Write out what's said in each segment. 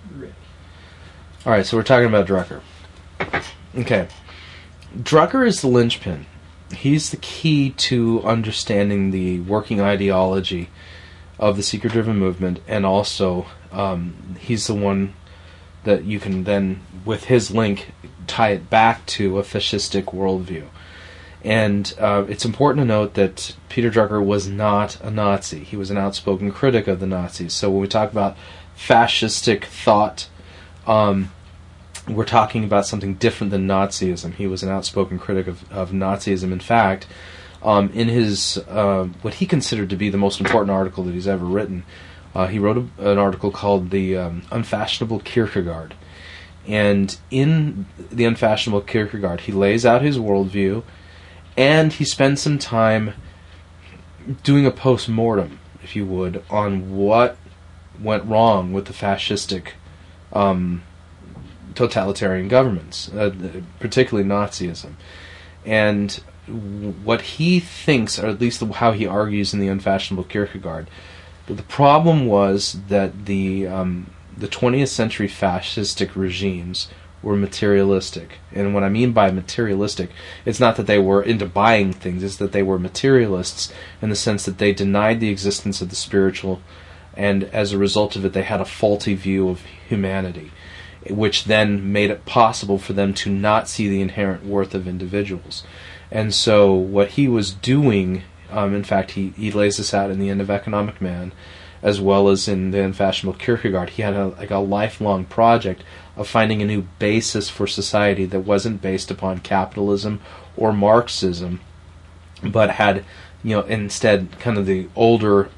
Rick. All right, so we're talking about Drucker. Okay. Drucker is the linchpin. He's the key to understanding the working ideology of the seeker-driven movement, and also he's the one that you can then, with his link, tie it back to a fascistic worldview. And it's important to note that Peter Drucker was not a Nazi. He was an outspoken critic of the Nazis. So when we talk about fascistic thought, we're talking about something different than Nazism. He was an outspoken critic of Nazism. In fact, in his what he considered to be the most important article that he's ever written, he wrote an article called The Unfashionable Kierkegaard. And in The Unfashionable Kierkegaard, he lays out his worldview, and he spends some time doing a post-mortem, if you would, on what went wrong with the fascistic totalitarian governments, particularly Nazism. And what he thinks, or at least how he argues in The Unfashionable Kierkegaard, the problem was that the 20th century fascistic regimes were materialistic. And what I mean by materialistic, it's not that they were into buying things, it's that they were materialists in the sense that they denied the existence of the spiritual, and as a result of it they had a faulty view of humanity, which then made it possible for them to not see the inherent worth of individuals. And so what he was doing, in fact he lays this out in The End of Economic Man, as well as in The Unfashionable Kierkegaard. He had a lifelong project of finding a new basis for society that wasn't based upon capitalism or Marxism, but had, instead kind of the older,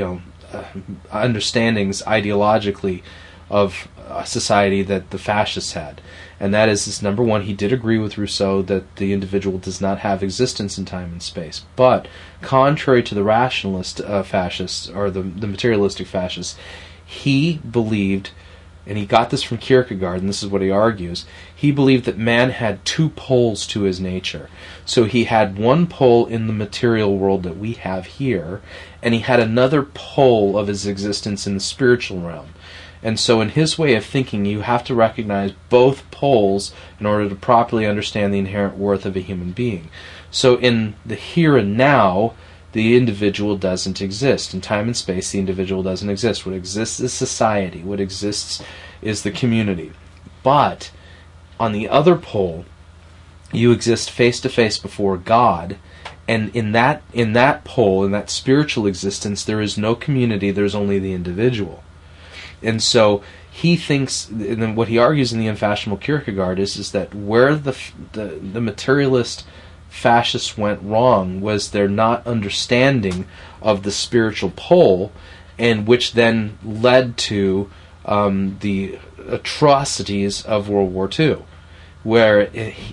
understandings ideologically of society that the fascists had. And that is, number one, he did agree with Rousseau that the individual does not have existence in time and space. But contrary to the rationalist fascists, or the materialistic fascists, he believed, and he got this from Kierkegaard, and this is what he argues, he believed that man had two poles to his nature. So he had one pole in the material world that we have here, and he had another pole of his existence in the spiritual realm. And so in his way of thinking, you have to recognize both poles in order to properly understand the inherent worth of a human being. So in the here and now, the individual doesn't exist. In time and space, the individual doesn't exist. What exists is society. What exists is the community. But on the other pole, you exist face to face before God, and in that pole, in that spiritual existence, there is no community. There's only the individual. And so he thinks, and then what he argues in The Unfashionable Kierkegaard is that where the materialist fascists went wrong was their not understanding of the spiritual pole, and which then led to the atrocities of World War II, where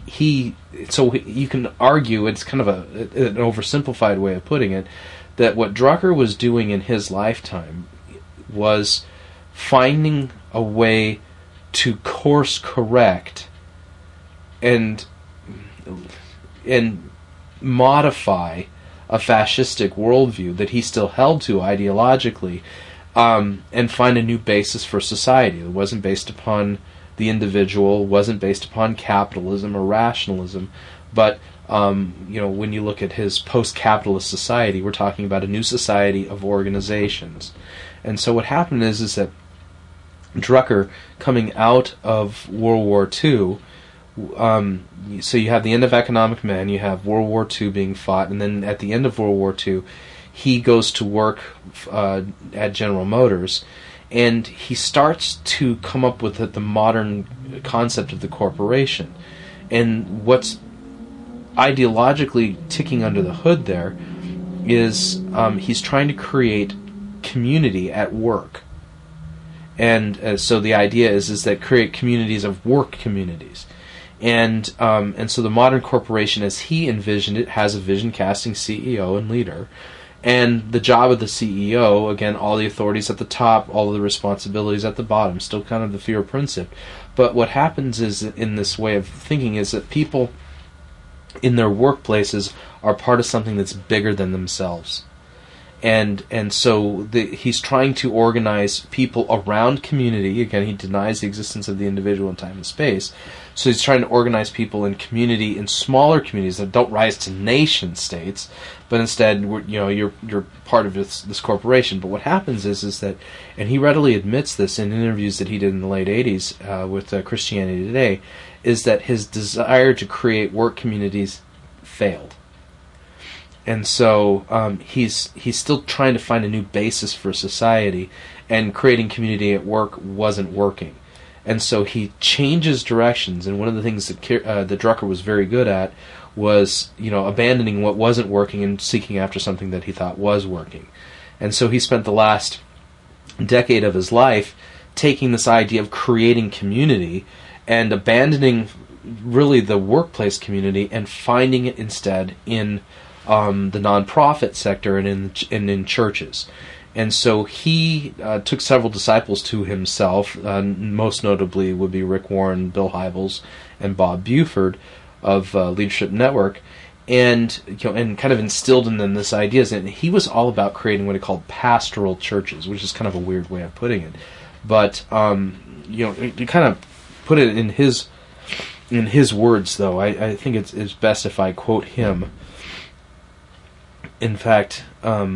so you can argue, it's kind of an oversimplified way of putting it, that what Drucker was doing in his lifetime was finding a way to course correct and modify a fascistic worldview that he still held to ideologically, and find a new basis for society that wasn't based upon the individual, wasn't based upon capitalism or rationalism, but when you look at his post-capitalist society, we're talking about a new society of organizations. And so what happened is that Drucker, coming out of World War II, so you have the end of Economic Man, you have World War II being fought, and then at the end of World War II, he goes to work at General Motors, and he starts to come up with the modern concept of the corporation. And what's ideologically ticking under the hood there is he's trying to create community at work. And so the idea is that create communities of work communities. And so the modern corporation, as he envisioned it, has a vision-casting CEO and leader. And the job of the CEO, again, all the authorities at the top, all of the responsibilities at the bottom, still kind of the fear principle. But what happens is, in this way of thinking, is that people in their workplaces are part of something that's bigger than themselves. And so he's trying to organize people around community. Again, he denies the existence of the individual in time and space. So he's trying to organize people in community, in smaller communities that don't rise to nation states, but instead, you're part of this corporation. But what happens is that, and he readily admits this in interviews that he did in the late '80s with Christianity Today, is that his desire to create work communities failed. And so he's still trying to find a new basis for society, and creating community at work wasn't working. And so he changes directions, and one of the things that Drucker was very good at was, abandoning what wasn't working and seeking after something that he thought was working. And so he spent the last decade of his life taking this idea of creating community and abandoning really the workplace community and finding it instead in the nonprofit sector and in churches. And so he took several disciples to himself. Most notably would be Rick Warren, Bill Hybels, and Bob Buford of Leadership Network, and and kind of instilled in them this ideas. And he was all about creating what he called pastoral churches, which is kind of a weird way of putting it. But to kind of put it in his words, though, I think it's best if I quote him. In fact,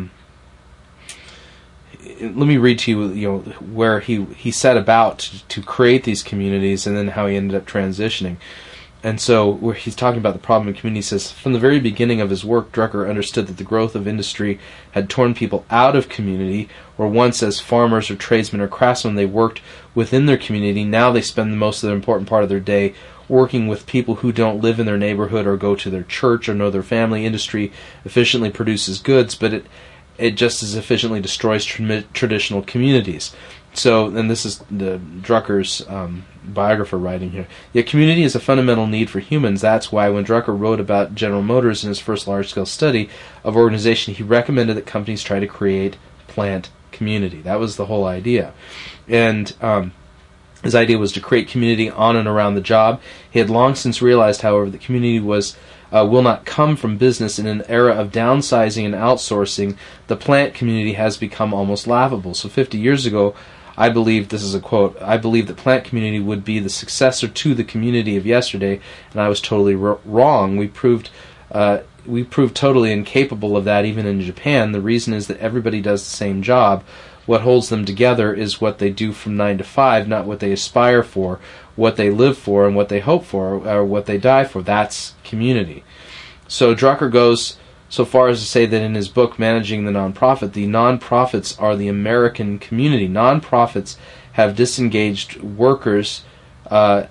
let me read to you, where he set about to create these communities, and then how he ended up transitioning. And so, where he's talking about the problem in community, he says, from the very beginning of his work, Drucker understood that the growth of industry had torn people out of community, where once as farmers or tradesmen or craftsmen they worked within their community. Now they spend most of the important part of their day working with people who don't live in their neighborhood or go to their church or know their family. Industry efficiently produces goods, but it just as efficiently destroys traditional communities. So, and this is the Drucker's biographer writing here. Yet community is a fundamental need for humans. That's why when Drucker wrote about General Motors in his first large-scale study of organization, he recommended that companies try to create plant community. That was the whole idea. And his idea was to create community on and around the job. He had long since realized, however, that community will not come from business. In an era of downsizing and outsourcing, the plant community has become almost laughable. So 50 years ago, I believe, this is a quote, I believe that plant community would be the successor to the community of yesterday, and I was totally wrong. We proved totally incapable of that even in Japan. The reason is that everybody does the same job. What holds them together is what they do from 9 to 5, not what they aspire for, what they live for, and what they hope for, or what they die for. That's community. So Drucker goes so far as to say that in his book, Managing the Nonprofit, the nonprofits are the American community. Nonprofits have disengaged workers a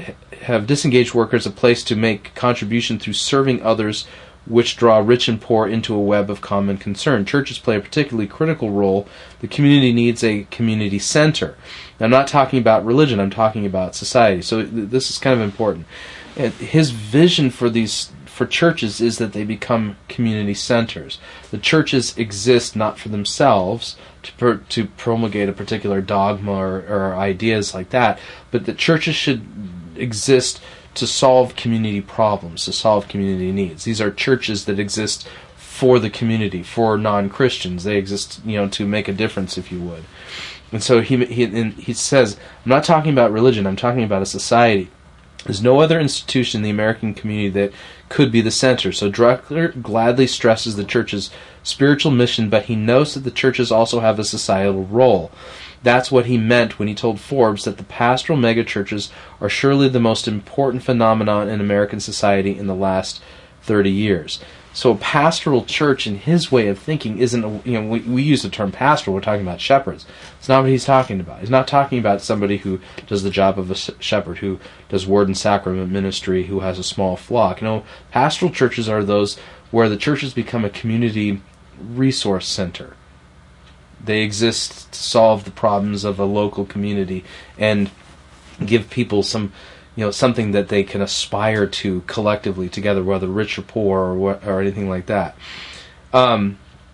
place to make contribution through serving others, which draw rich and poor into a web of common concern. Churches play a particularly critical role. The community needs a community center. Now, I'm not talking about religion, I'm talking about society. So this is kind of important. His vision for churches is that they become community centers. The churches exist not for themselves to promulgate a particular dogma or ideas like that, but the churches should exist to solve community problems, to solve community needs. These are churches that exist for the community, for non-Christians. They exist, to make a difference, if you would. And so he says, I'm not talking about religion, I'm talking about a society. There's no other institution in the American community that could be the center. So Drucker gladly stresses the church's spiritual mission, but he notes that the churches also have a societal role. That's what he meant when he told Forbes that the pastoral megachurches are surely the most important phenomenon in American society in the last 30 years. So a pastoral church, in his way of thinking, isn't, we use the term pastoral, we're talking about shepherds. It's not what he's talking about. He's not talking about somebody who does the job of a shepherd, who does word and sacrament ministry, who has a small flock. Pastoral churches are those where the churches become a community resource center. They exist to solve the problems of a local community and give people something that they can aspire to collectively together, whether rich or poor or anything like that. Let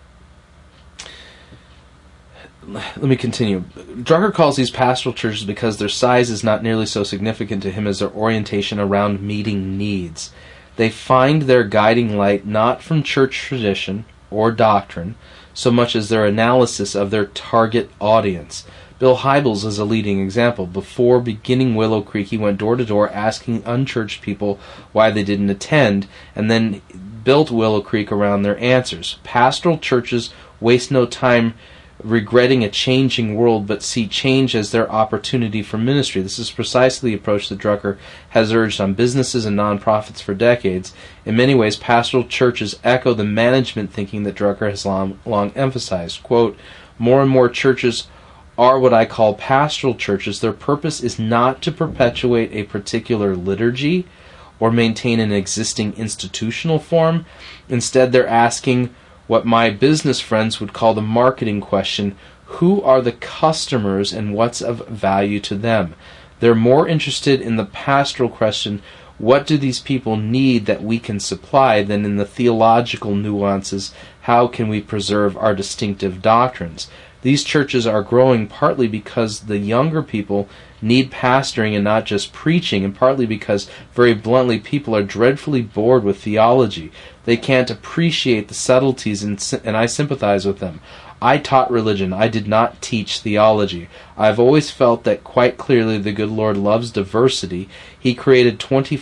me continue. Drucker calls these pastoral churches because their size is not nearly so significant to him as their orientation around meeting needs. They find their guiding light not from church tradition or doctrine, so much as their analysis of their target audience. Bill Hybels is a leading example. Before beginning Willow Creek, he went door to door asking unchurched people why they didn't attend, and then built Willow Creek around their answers. Pastoral churches waste no time regretting a changing world, but see change as their opportunity for ministry. This is precisely the approach that Drucker has urged on businesses and nonprofits for decades. In many ways, pastoral churches echo the management thinking that Drucker has long emphasized. Quote, more and more churches are what I call pastoral churches. Their purpose is not to perpetuate a particular liturgy or maintain an existing institutional form. Instead, they're asking what my business friends would call the marketing question: who are the customers and what's of value to them? They're more interested in the pastoral question, what do these people need that we can supply, than in the theological nuances, how can we preserve our distinctive doctrines? These churches are growing partly because the younger people need pastoring and not just preaching, and partly because, very bluntly, people are dreadfully bored with theology. They can't appreciate the subtleties, and I sympathize with them. I taught religion. I did not teach theology. I've always felt that quite clearly the good Lord loves diversity. He created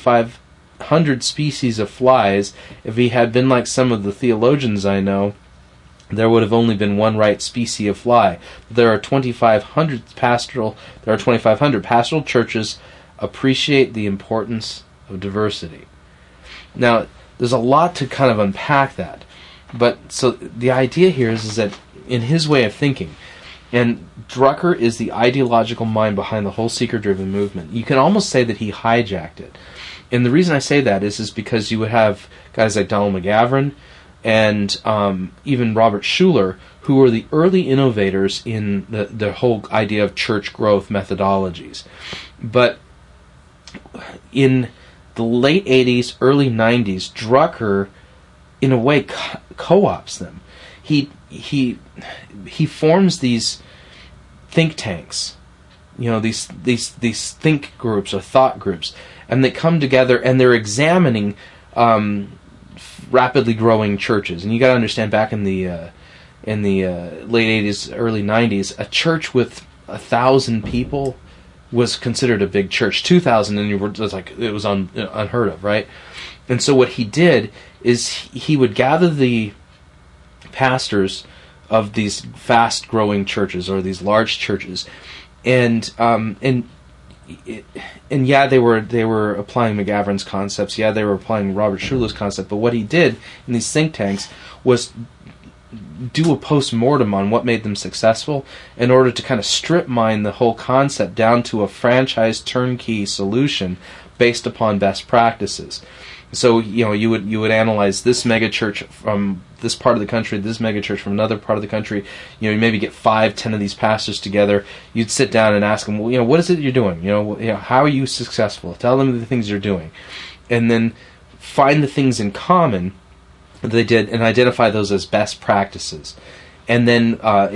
2,500 species of flies. If he had been like some of the theologians I know, there would have only been one right species of fly. There are 2,500 pastoral churches appreciate the importance of diversity. Now, there's a lot to kind of unpack that. But so the idea here is that in his way of thinking, and Drucker is the ideological mind behind the whole seeker-driven movement, you can almost say that he hijacked it. And the reason I say that is because you would have guys like Donald McGavran and even Robert Schuller, who were the early innovators in the whole idea of church growth methodologies. But in the late 80s, early 90s, Drucker, in a way, co-ops them. He forms these think tanks, these think groups or thought groups, and they come together and they're examining rapidly growing churches. And you got to understand, back in the late 80s, early 90s, a church with 1,000 people was considered a big church. 2,000, and it was unheard of, right? And so what he did is he would gather the pastors of these fast-growing churches or these large churches, and yeah, they were applying McGavran's concepts. Yeah, they were applying Robert Schuller's concept. But what he did in these think tanks was do a post-mortem on what made them successful in order to kind of strip mine the whole concept down to a franchise turnkey solution based upon best practices. So you would analyze this megachurch from this part of the country, this megachurch from another part of the country. You maybe get 5-10 of these pastors together. You'd sit down and ask them, well, what is it you're doing? How are you successful? Tell them the things you're doing, and then find the things in common that they did and identify those as best practices, and then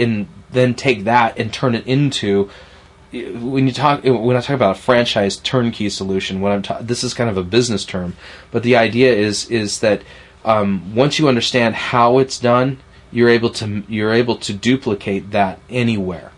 take that and turn it into. When I talk about a franchise turnkey solution, this is kind of a business term, but the idea is that once you understand how it's done, you're able to duplicate that anywhere,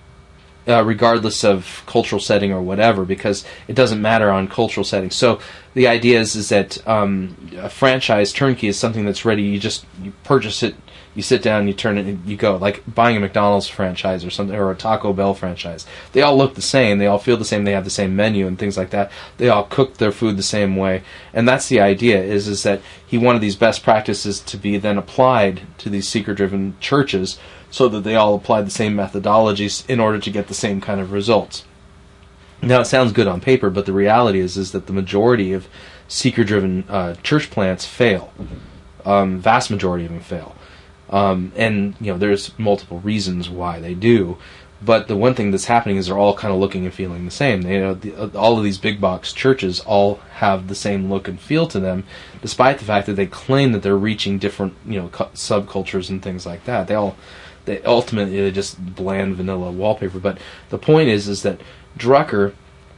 regardless of cultural setting or whatever, because it doesn't matter on cultural setting. So the idea is that a franchise turnkey is something that's ready. You purchase it. You sit down, you turn it, and you go. Like buying a McDonald's franchise or something, or a Taco Bell franchise. They all look the same. They all feel the same. They have the same menu and things like that. They all cook their food the same way. And that's the idea, is that he wanted these best practices to be then applied to these seeker-driven churches so that they all apply the same methodologies in order to get the same kind of results. Now, it sounds good on paper, but the reality is that the majority of seeker-driven church plants fail. Vast majority of them fail. And there's multiple reasons why they do, but the one thing that's happening is they're all kind of looking and feeling the same. All of these big box churches all have the same look and feel to them, despite the fact that they claim that they're reaching different subcultures and things like that. They ultimately just bland vanilla wallpaper. But the point is that Drucker,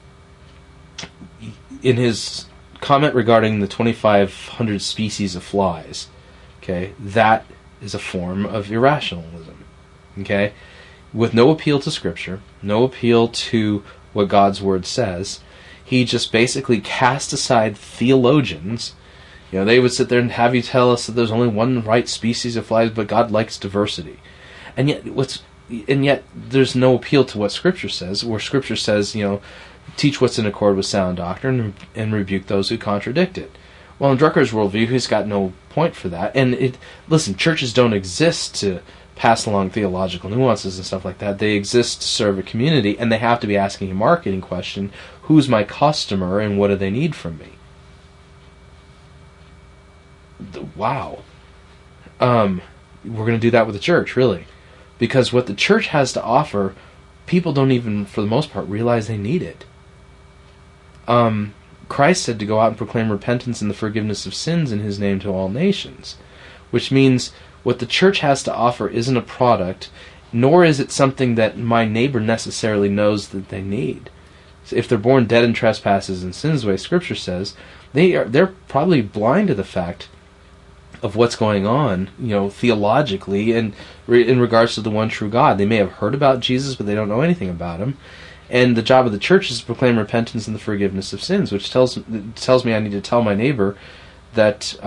in his comment regarding the 2,500 species of flies, okay, that is a form of irrationalism. Okay? With no appeal to Scripture, no appeal to what God's Word says, he just basically cast aside theologians. You know, they would sit there and have you tell us that there's only one right species of flies, but God likes diversity. And yet there's no appeal to what Scripture says, where Scripture says, you know, teach what's in accord with sound doctrine and rebuke those who contradict it. Well, in Drucker's worldview, he's got no point for that. And listen, churches don't exist to pass along theological nuances and stuff like that. They exist to serve a community, and they have to be asking a marketing question: who's my customer, and what do they need from me? Wow. We're going to do that with the church, really. Because what the church has to offer, people don't even, for the most part, realize they need it. Christ said to go out and proclaim repentance and the forgiveness of sins in His name to all nations. Which means what the church has to offer isn't a product, nor is it something that my neighbor necessarily knows that they need. So if they're born dead in trespasses and sins, the way Scripture says, they're probably blind to the fact of what's going on, you know, theologically and in regards to the one true God. They may have heard about Jesus, but they don't know anything about Him. And the job of the church is to proclaim repentance and the forgiveness of sins, which tells me I need to tell my neighbor that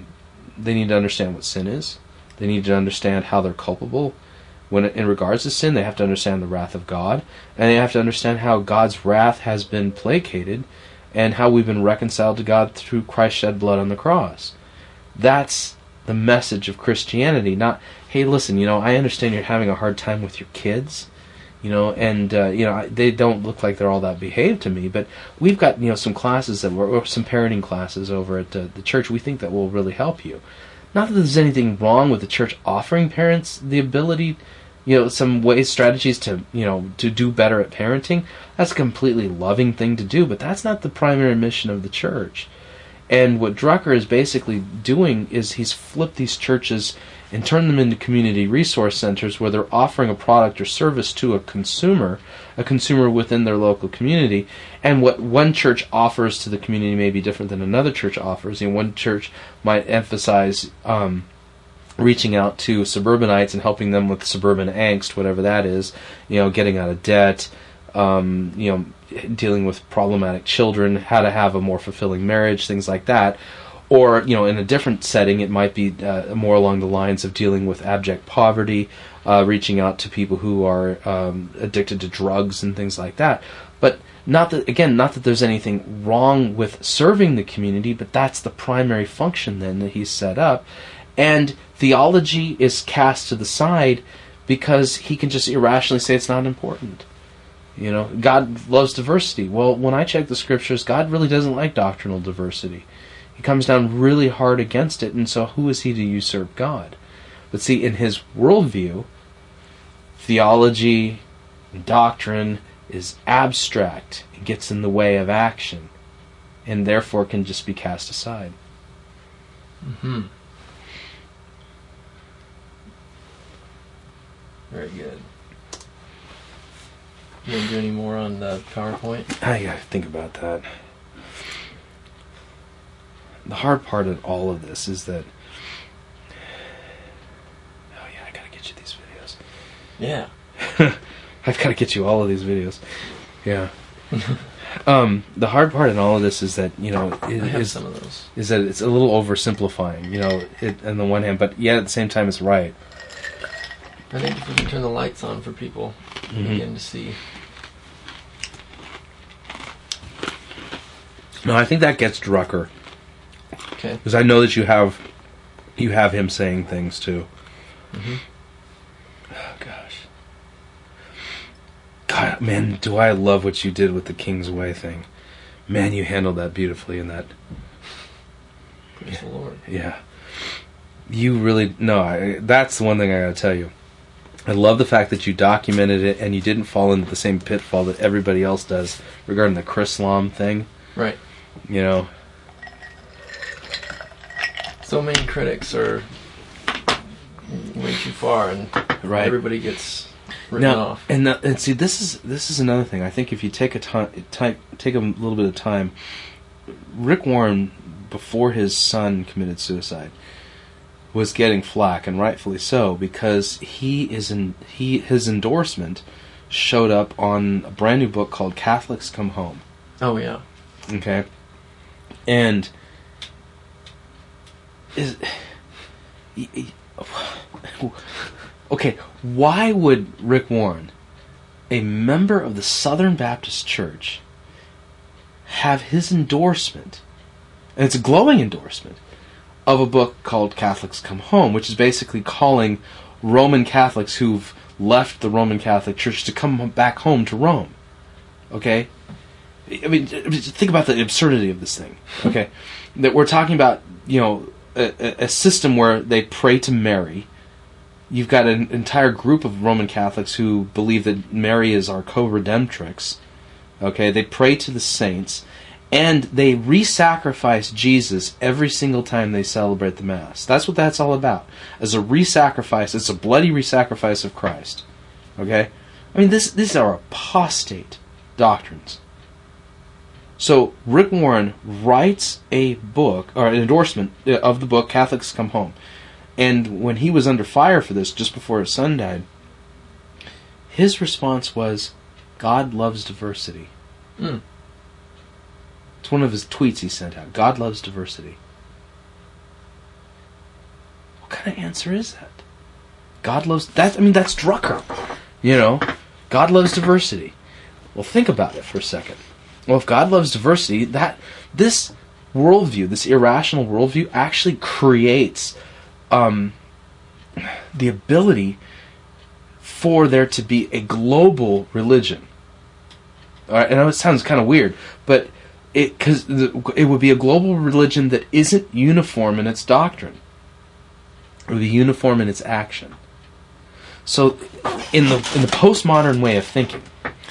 they need to understand what sin is. They need to understand how they're culpable. When in regards to sin, they have to understand the wrath of God, and they have to understand how God's wrath has been placated, and how we've been reconciled to God through Christ's shed blood on the cross. That's the message of Christianity. Not, hey, listen, you know, I understand you're having a hard time with your kids, you know, and you know, they don't look like they're all that behaved to me, but we've got, you know, some classes or some parenting classes over at the church we think that will really help you. Not that there's anything wrong with the church offering parents the ability, you know, some ways, strategies to, you know, to do better at parenting. That's a completely loving thing to do, but that's not the primary mission of the church. And what Drucker is basically doing is he's flipped these churches and turned them into community resource centers where they're offering a product or service to a consumer within their local community. And what one church offers to the community may be different than another church offers. You know, one church might emphasize reaching out to suburbanites and helping them with suburban angst, whatever that is, you know, getting out of debt, you know, dealing with problematic children, how to have a more fulfilling marriage, things like that. Or, you know, in a different setting, it might be more along the lines of dealing with abject poverty, reaching out to people who are addicted to drugs and things like that. But not that there's anything wrong with serving the community, but that's the primary function then that he's set up. And theology is cast to the side because he can just irrationally say it's not important. You know, God loves diversity. Well, when I check the Scriptures, God really doesn't like doctrinal diversity. He comes down really hard against it, and so who is he to usurp God? But see, in his worldview, theology and doctrine is abstract. It gets in the way of action, and therefore can just be cast aside. Mm-hmm. Very good. You want to do any more on the PowerPoint? I gotta think about that. The hard part of all of this is that... Oh yeah, I gotta get you these videos. Yeah. I've gotta get you all of these videos. Yeah. The hard part in all of this is that, you know... I have some of those. Is that it's a little oversimplifying, you know, on the one hand, but yet at the same time it's right. I think if we can turn the lights on for people, begin to see. No, I think that gets Drucker. Okay. Because I know that you have him saying things too. Mm-hmm. Oh gosh. God, man, do I love what you did with the King's Way thing. Man, you handled that beautifully in that. Praise the Lord. Yeah. You really... No, that's the one thing I gotta tell you. I love the fact that you documented it and you didn't fall into the same pitfall that everybody else does regarding the Chrislam thing. Right. You know? So many critics are way too far, and right. Everybody gets written off. And see, this is another thing. I think if you take a little bit of time, Rick Warren, before his son committed suicide, was getting flack, and rightfully so, because his endorsement showed up on a brand new book called Catholics Come Home. Oh, yeah. Okay? And okay, why would Rick Warren, a member of the Southern Baptist Church, have his endorsement, and it's a glowing endorsement, of a book called Catholics Come Home, which is basically calling Roman Catholics who've left the Roman Catholic Church to come back home to Rome? Okay? I mean, think about the absurdity of this thing. Okay? That we're talking about, a system where they pray to Mary. You've got an entire group of Roman Catholics who believe that Mary is our co-redemptrix. Okay? They pray to the saints. And they re-sacrifice Jesus every single time they celebrate the Mass. That's what that's all about. As a re-sacrifice, it's a bloody re-sacrifice of Christ. Okay? I mean, these are apostate doctrines. So, Rick Warren writes a book, or an endorsement of the book, Catholics Come Home. And when he was under fire for this, just before his son died, his response was, God loves diversity. Mm. It's one of his tweets he sent out. God loves diversity. What kind of answer is that? God loves... that's Drucker. God loves diversity. Well, think about it for a second. Well, if God loves diversity, this worldview, this irrational worldview, actually creates the ability for there to be a global religion. All right, I know it sounds kind of weird, but because it would be a global religion that isn't uniform in its doctrine. It would be uniform in its action. So, in the postmodern way of thinking,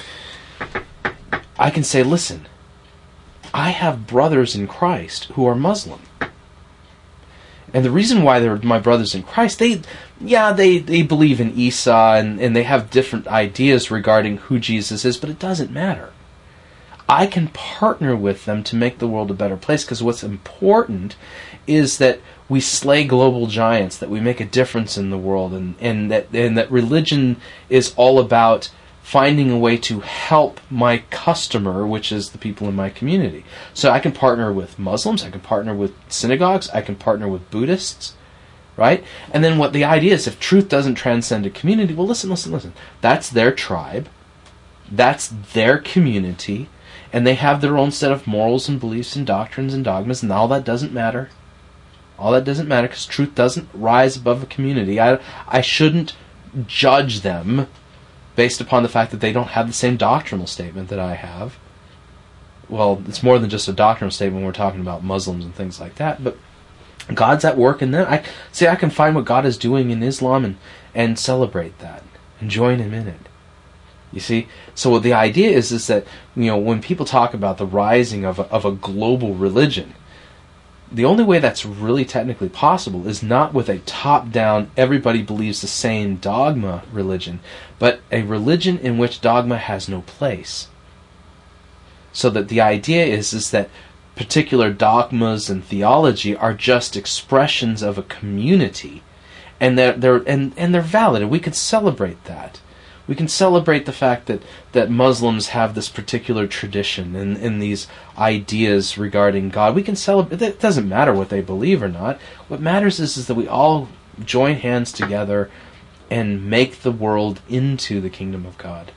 I can say, listen, I have brothers in Christ who are Muslim. And the reason why they're my brothers in Christ, they believe in Isa and they have different ideas regarding who Jesus is, but it doesn't matter. I can partner with them to make the world a better place, because what's important is that we slay global giants, that we make a difference in the world, and that religion is all about finding a way to help my customer, which is the people in my community. So I can partner with Muslims, I can partner with synagogues, I can partner with Buddhists, right? And then what the idea is, if truth doesn't transcend a community, well, listen. That's their tribe, that's their community, and they have their own set of morals and beliefs and doctrines and dogmas, and all that doesn't matter. All that doesn't matter, because truth doesn't rise above a community. I shouldn't judge them based upon the fact that they don't have the same doctrinal statement that I have. Well, it's more than just a doctrinal statement when we're talking about Muslims and things like that, but God's at work in them. I can find what God is doing in Islam and celebrate that and join Him in it. You see? So the idea is that, when people talk about the rising of a global religion, the only way that's really technically possible is not with a top-down, everybody believes the same dogma religion, but a religion in which dogma has no place. So that the idea is that particular dogmas and theology are just expressions of a community, and they're valid, and we can celebrate that. We can celebrate the fact that Muslims have this particular tradition and these ideas regarding God. We can celebrate. It doesn't matter what they believe or not. What matters is that we all join hands together and make the world into the kingdom of God.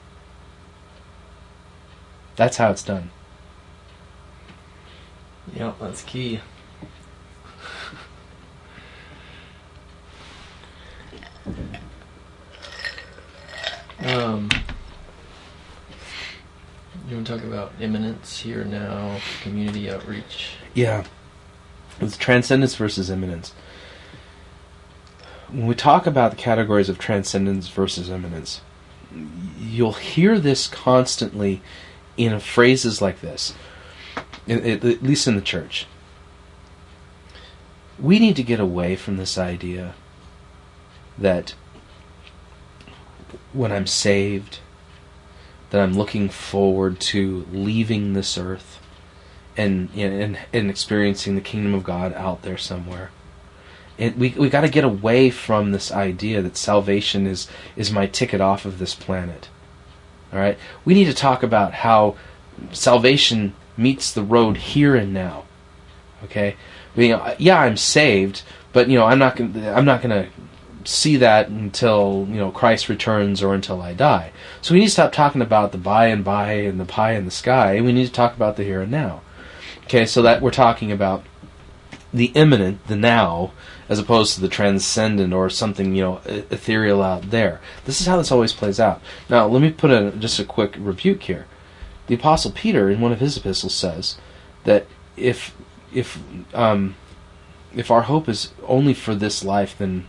That's how it's done. Yep, that's key. You want to talk about immanence here now, community outreach? Yeah. It's transcendence versus immanence. When we talk about the categories of transcendence versus immanence, you'll hear this constantly in phrases like this, at least in the church. We need to get away from this idea that when I'm saved, that I'm looking forward to leaving this earth and experiencing the kingdom of God out there somewhere. we got to get away from this idea that salvation is my ticket off of this planet. All right? We need to talk about how salvation meets the road here and now. Okay? Yeah, I'm saved, but I'm not going to see that until Christ returns or until I die. So we need to stop talking about the by and by and the pie in the sky. We need to talk about the here and now. Okay, so that we're talking about the imminent, the now, as opposed to the transcendent or something ethereal out there. This is how this always plays out. Now, let me put just a quick rebuke here. The Apostle Peter, in one of his epistles, says that if our hope is only for this life, then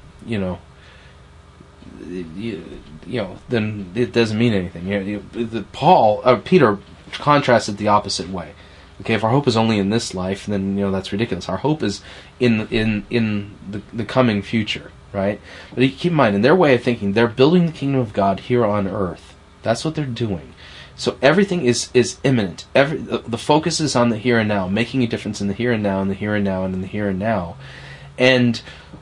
then it doesn't mean anything. Peter contrasts it the opposite way. Okay, if our hope is only in this life, then that's ridiculous. Our hope is in the coming future, right? But keep in mind, in their way of thinking, they're building the kingdom of God here on earth. That's what they're doing. So everything is imminent. The focus is on the here and now, making a difference in the here and now, and the here and now, and in the here and now. And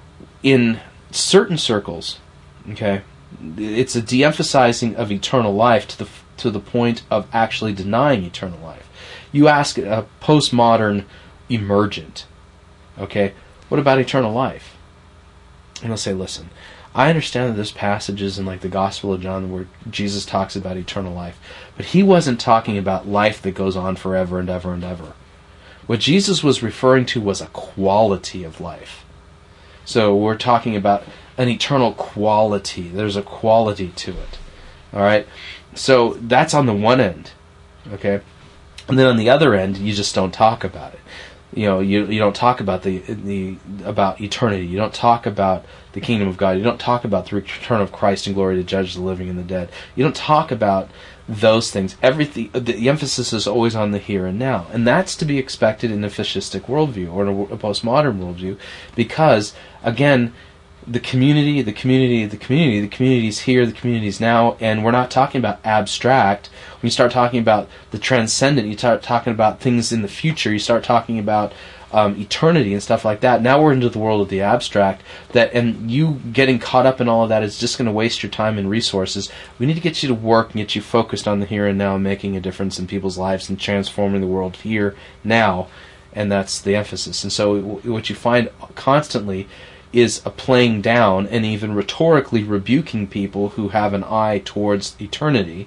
in certain circles, okay, it's a de-emphasizing of eternal life to the point of actually denying eternal life. You ask a postmodern emergent, okay, what about eternal life? And they'll say, listen, I understand that there's passages in like the Gospel of John where Jesus talks about eternal life, but he wasn't talking about life that goes on forever and ever and ever. What Jesus was referring to was a quality of life. So we're talking about an eternal quality. There's a quality to it. All right? So that's on the one end. Okay? And then on the other end, you just don't talk about it. You don't talk about about eternity. You don't talk about the kingdom of God. You don't talk about the return of Christ in glory to judge the living and the dead. You don't talk about those things. Everything. The emphasis is always on the here and now, and that's to be expected in a fascistic worldview or in a postmodern worldview, because again, the community is here, the community is now, and we're not talking about abstract. When you start talking about the transcendent, you start talking about things in the future, you start talking about eternity and stuff like that. Now we're into the world of the abstract, and you getting caught up in all of that is just going to waste your time and resources. We need to get you to work and get you focused on the here and now, making a difference in people's lives and transforming the world here, now, and that's the emphasis. And so what you find constantly is a playing down and even rhetorically rebuking people who have an eye towards eternity.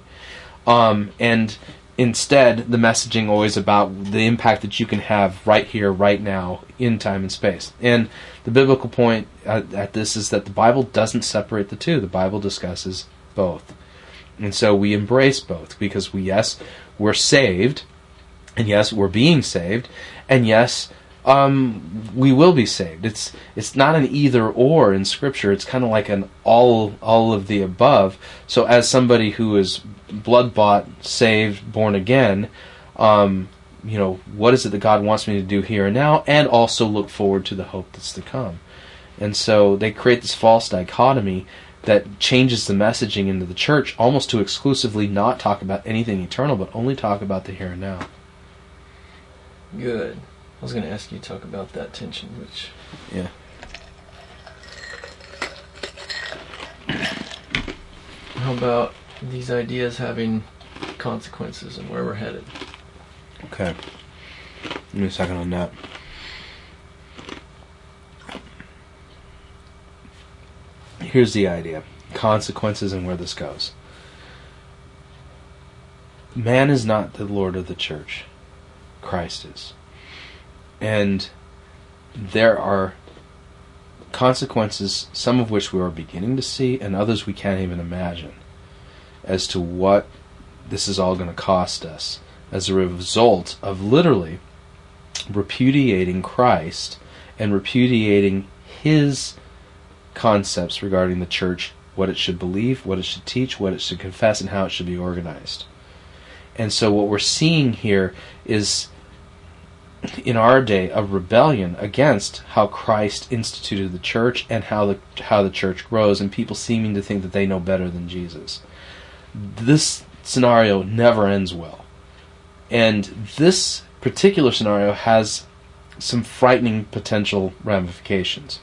And instead, the messaging always about the impact that you can have right here, right now, in time and space. And the biblical point at this is that the Bible doesn't separate the two. The Bible discusses both. And so we embrace both, because yes, we're saved, and yes, we're being saved, and yes, we will be saved. It's not an either or in Scripture. It's kind of like an all of the above. So as somebody who is blood bought, saved, born again, what is it that God wants me to do here and now, and also look forward to the hope that's to come. And so they create this false dichotomy that changes the messaging into the church almost to exclusively not talk about anything eternal, but only talk about the here and now. Good. I was going to ask you to talk about that tension, which... Yeah. How about these ideas having consequences and where we're headed? Okay. Give me a second on that. Here's the idea. Consequences and where this goes. Man is not the Lord of the church. Christ is. And there are consequences, some of which we are beginning to see, and others we can't even imagine, as to what this is all going to cost us as a result of literally repudiating Christ and repudiating His concepts regarding the church, what it should believe, what it should teach, what it should confess, and how it should be organized. And so what we're seeing here is, in our day, a rebellion against how Christ instituted the church and how the church grows, and people seeming to think that they know better than Jesus. This scenario never ends well. And this particular scenario has some frightening potential ramifications.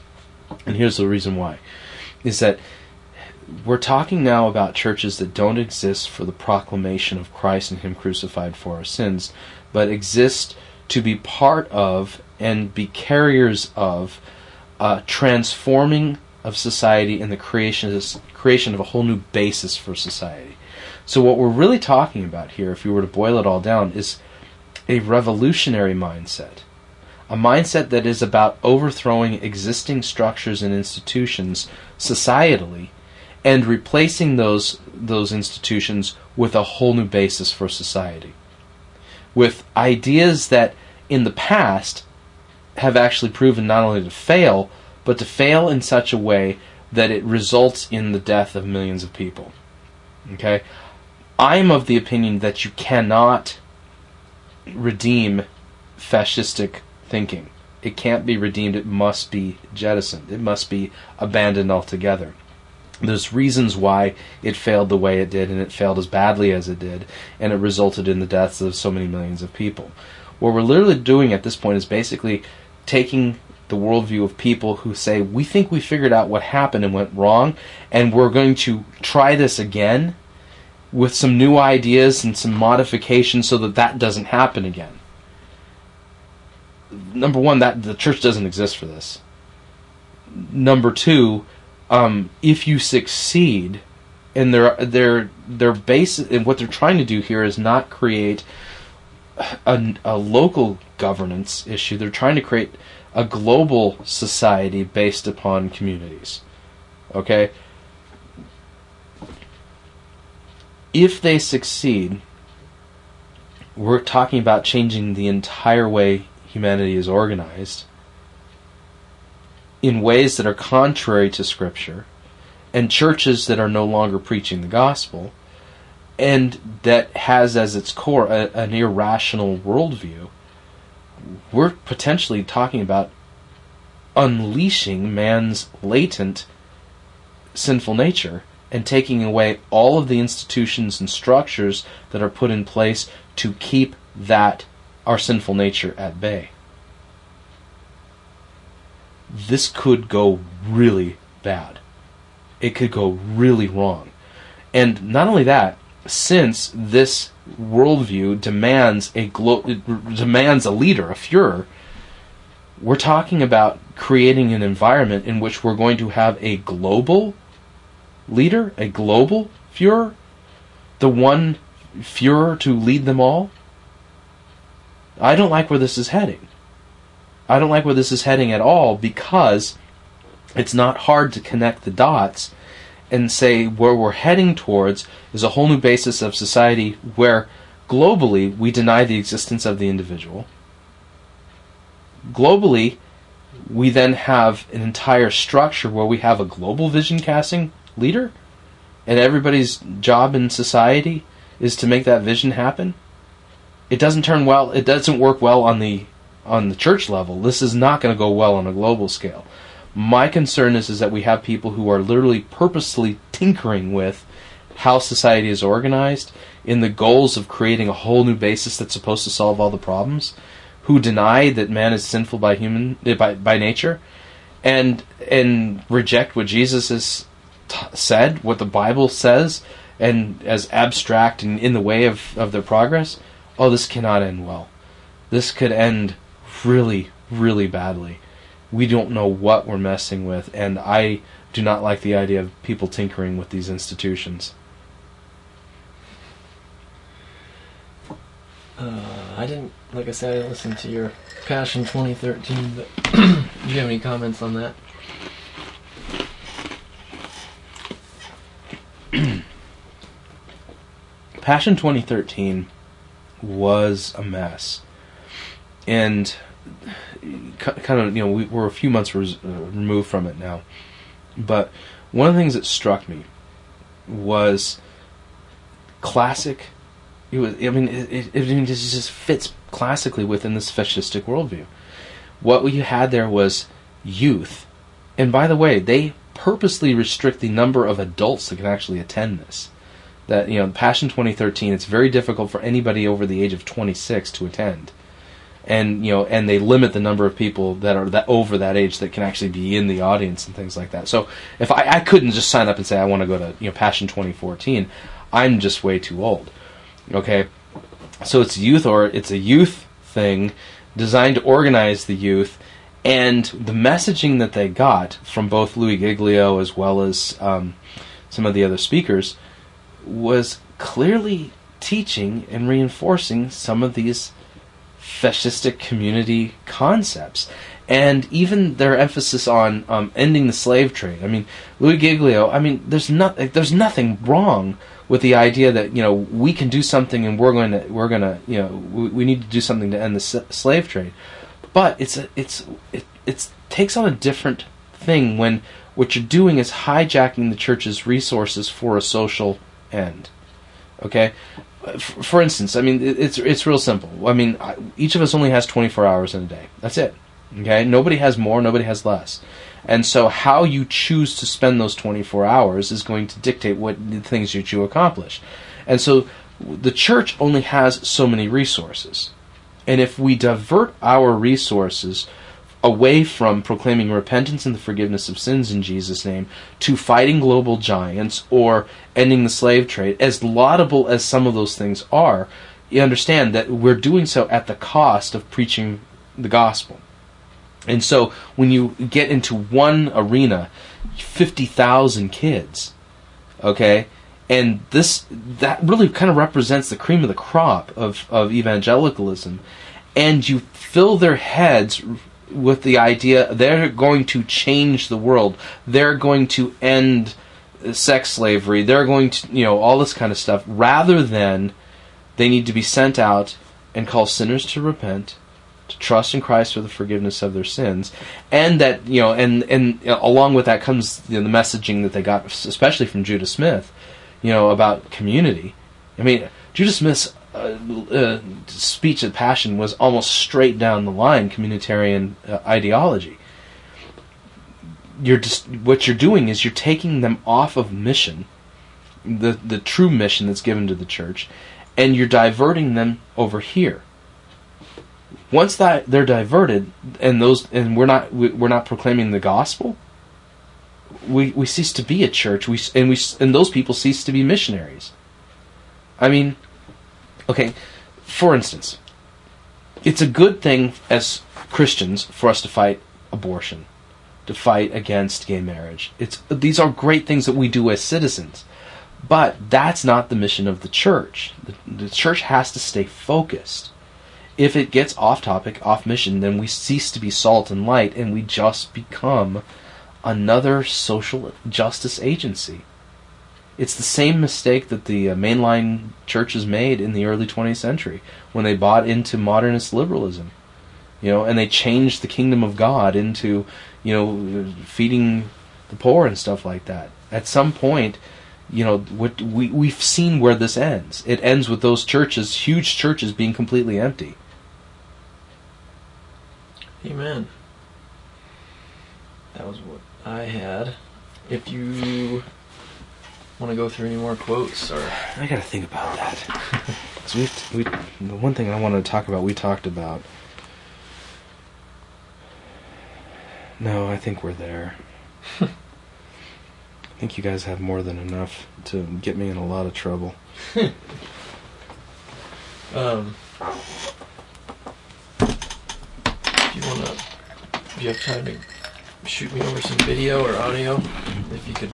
And here's the reason why. Is that we're talking now about churches that don't exist for the proclamation of Christ and Him crucified for our sins, but exist to be part of and be carriers of transforming of society and the creation of a whole new basis for society. So what we're really talking about here, if you were to boil it all down, is a revolutionary mindset. A mindset that is about overthrowing existing structures and institutions societally and replacing those institutions with a whole new basis for society. With ideas that in the past have actually proven not only to fail, but to fail in such a way that it results in the death of millions of people. Okay? I'm of the opinion that you cannot redeem fascistic thinking. It can't be redeemed. It must be jettisoned. It must be abandoned altogether. There's reasons why it failed the way it did, and it failed as badly as it did, and it resulted in the deaths of so many millions of people. What we're literally doing at this point is basically taking the worldview of people who say, we think we figured out what happened and went wrong, and we're going to try this again with some new ideas and some modifications so that that doesn't happen again. Number one, that the church doesn't exist for this. Number two, if you succeed, and their base, and what they're trying to do here is not create a local governance issue. They're trying to create a global society based upon communities. Okay? If they succeed, we're talking about changing the entire way humanity is organized in ways that are contrary to Scripture, and churches that are no longer preaching the gospel, and that has as its core an irrational worldview. We're potentially talking about unleashing man's latent sinful nature and taking away all of the institutions and structures that are put in place to keep our sinful nature at bay. This could go really bad. It could go really wrong. And not only that, since this worldview demands a leader, a Führer, we're talking about creating an environment in which we're going to have a global leader, a global Führer, the one Führer to lead them all. I don't like where this is heading. I don't like where this is heading at all, because it's not hard to connect the dots and say where we're heading towards is a whole new basis of society where globally we deny the existence of the individual. Globally, we then have an entire structure where we have a global vision casting leader, and everybody's job in society is to make that vision happen. It doesn't work well on the church level. This is not going to go well on a global scale. My concern is that we have people who are literally purposely tinkering with how society is organized in the goals of creating a whole new basis that's supposed to solve all the problems, who deny that man is sinful by nature, and reject what Jesus has said, what the Bible says, and as abstract and in the way of their progress. Oh, this cannot end well. This could end really, really badly. We don't know what we're messing with, and I do not like the idea of people tinkering with these institutions. I didn't listen to your Passion 2013, but do you have any comments on that? Passion 2013 was a mess. And kind of, we're a few months removed from it now. But one of the things that struck me was classic. It just fits classically within this fascistic worldview. What you had there was youth. And by the way, they purposely restrict the number of adults that can actually attend this. That, Passion 2013, it's very difficult for anybody over the age of 26 to attend. and and they limit the number of people that are over that age that can actually be in the audience and things like that. So if I couldn't just sign up and say I want to go to Passion 2014, I'm just way too old. Okay, so it's a youth thing designed to organize the youth, and the messaging that they got from both Louis Giglio as well as some of the other speakers was clearly teaching and reinforcing some of these fascistic community concepts, and even their emphasis on ending the slave trade. I mean, Louis Giglio. I mean, there's nothing wrong with the idea that we can do something and we're gonna we need to do something to end the slave trade, but it takes on a different thing when what you're doing is hijacking the church's resources for a social end. Okay. For instance, I mean, it's real simple. I mean, each of us only has 24 hours in a day. That's it. Okay? Nobody has more, nobody has less. And so how you choose to spend those 24 hours is going to dictate what things that you accomplish. And so the church only has so many resources. And if we divert our resources away from proclaiming repentance and the forgiveness of sins in Jesus' name to fighting global giants or ending the slave trade, as laudable as some of those things are, you understand that we're doing so at the cost of preaching the gospel. And so when you get into one arena, 50,000 kids, okay, and that really kind of represents the cream of the crop of evangelicalism, and you fill their heads with the idea they're going to change the world, they're going to end sex slavery, they're going to, all this kind of stuff, rather than they need to be sent out and call sinners to repent, to trust in Christ for the forgiveness of their sins, and that, and along with that comes the messaging that they got, especially from Judah Smith, about community. I mean, Judah Smith's speech at Passion was almost straight down the line communitarian ideology. What you're doing is you're taking them off of mission, the true mission that's given to the church, and you're diverting them over here. Once that they're diverted, and we're not proclaiming the gospel, we cease to be a church. And those people cease to be missionaries. I mean, okay, for instance, it's a good thing as Christians for us to fight abortion, to fight against gay marriage. These are great things that we do as citizens, but that's not the mission of the church. The church has to stay focused. If it gets off topic, off mission, then we cease to be salt and light, and we just become another social justice agency. It's the same mistake that the mainline churches made in the early 20th century when they bought into modernist liberalism, and they changed the kingdom of God into, feeding the poor and stuff like that. At some point, we've seen where this ends. It ends with those churches, huge churches, being completely empty. Amen. That was what I had. If you want to go through any more quotes, or I gotta think about that. So the one thing I wanted to talk about, we talked about. No, I think we're there. I think you guys have more than enough to get me in a lot of trouble. If you have time to shoot me over some video or audio, if you could